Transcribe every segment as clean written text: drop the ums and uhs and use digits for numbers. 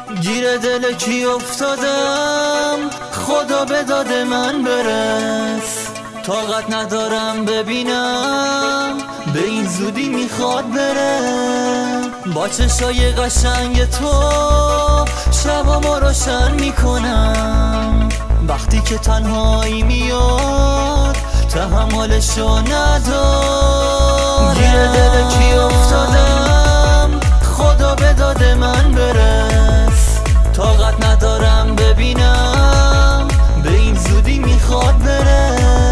گیر دل کی افتادم، خدا به داد من برس. طاقت ندارم ببینم، به این زودی میخواد بره. با چشای قشنگ تو شبامو روشن میکنم. وقتی که تنهایی میاد تحملشو ندارم. گیر دل کی افتادم، خدا به داد من برس. طاقت ندارم ببینم، به این زودی میخواد بره.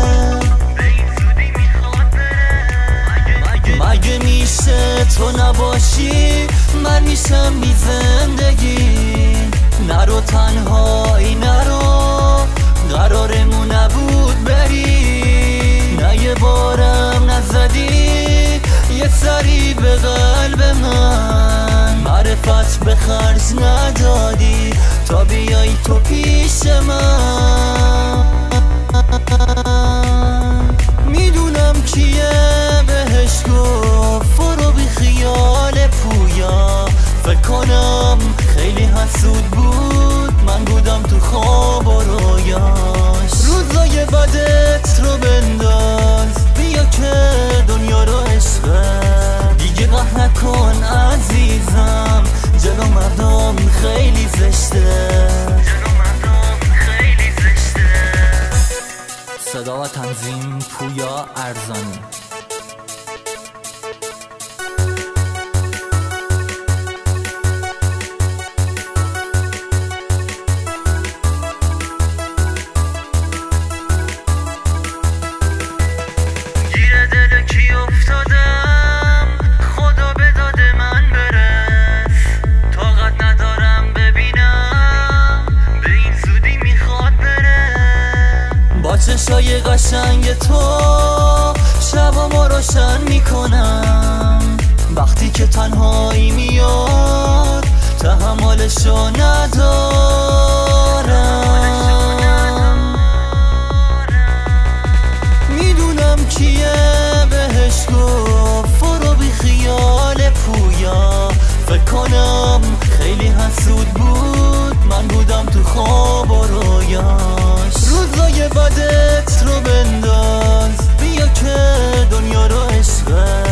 مگه میشه تو نباشی، من میشم بی زندگی. نرو تنهایی نرو، قرارمون نبود بری. نه یه بارم نزدی یه سری به قلب من. معرفت به خرج ندادی تا بیایی تو پیش من. میدونم کیه بهش گفت فرو بی خیال پویا. فکر کنم خیلی حسود بود، من بودم تو خواب و رویاش. روزای بدت رو بنداز، بیا که دنیا رو عشقه. دیگه قهر نکن عزیزم، جلو مردم خیلی زشته. صدا و تنظیم پویا ارزانی. گیر دل کی افتادم، خدا به داد من برس. طاقت ندارم ببینم، به این زودی میخواد بره. با چشای قشنگ تو شبامو روشن میکنم. وقتی که تنهایی میاد تحملشو ندارم. میدونم کیه بهش گفت فرو بی خیال پویا. فکر کنم خیلی حسود بود، من بودم تو خواب و رویاش. روزای بدت رو بنداز، بیا که دنیا رو عشقه.